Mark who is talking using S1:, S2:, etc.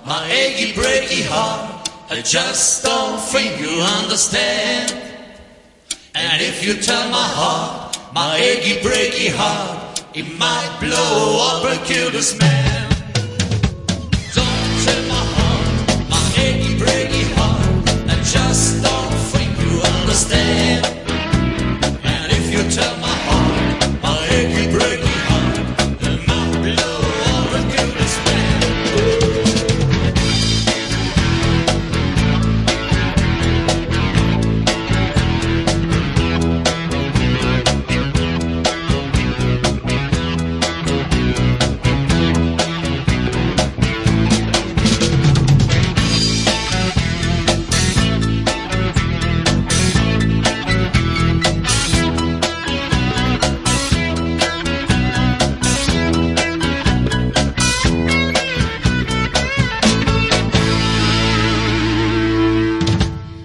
S1: my achy breaky heart. I just don't think you understand. And if you tell my heart, my achy breaky heart, it might blow up and kill this man. Don't tell my heart, my achy breaky heart, I just don't